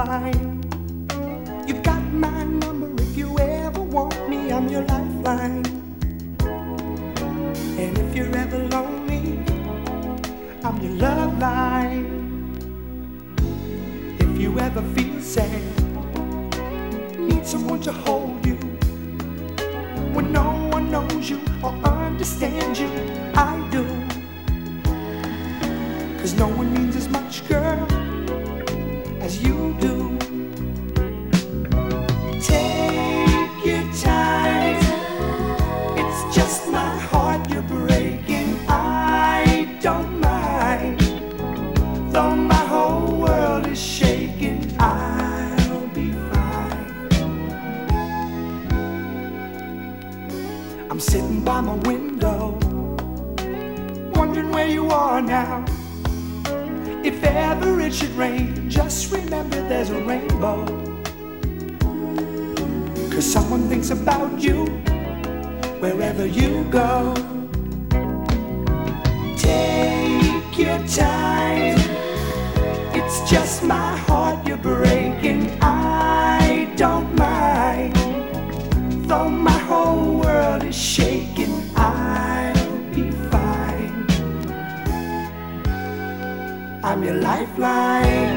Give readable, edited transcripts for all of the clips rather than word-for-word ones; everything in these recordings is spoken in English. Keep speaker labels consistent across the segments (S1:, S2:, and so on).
S1: line. You got my number if you ever want me, I'm your lifeline. And if you're ever lonely, I'm your love line. If you ever feel sad, need someone to hold you, when no one knows you or understands you, I do. 'Cause no one means as much, girl, as you do. Take your time, it's just my heart you're breaking. I don't mind, though my whole world is shaking, I'll be fine. I'm sitting by my window, wondering where you are now. If ever it should rain, just remember there's a rainbow. 'Cause someone thinks about you wherever you go. Take your time, it's just my heart you're breaking. I don't mind, though my whole world is shaking, I'll be fine. I'm your lifeline.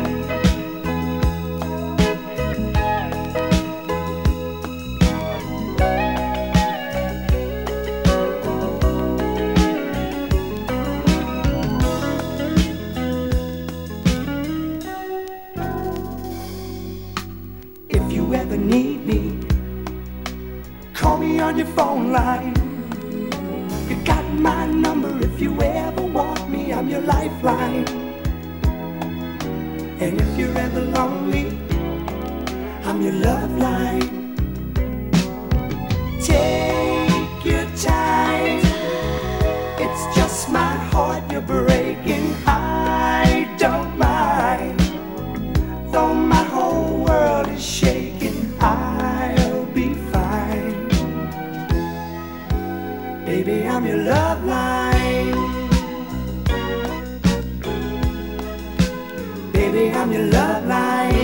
S1: If you ever need me, call me on your phone line. You got my number if you ever want me, I'm your lifeline. And if you're ever lonely, I'm your love line. Take your time, it's just my heart you're breaking. I don't mind, though my whole world is shaking, I'll be fine. Baby, I'm your love line. Baby, I'm your love line.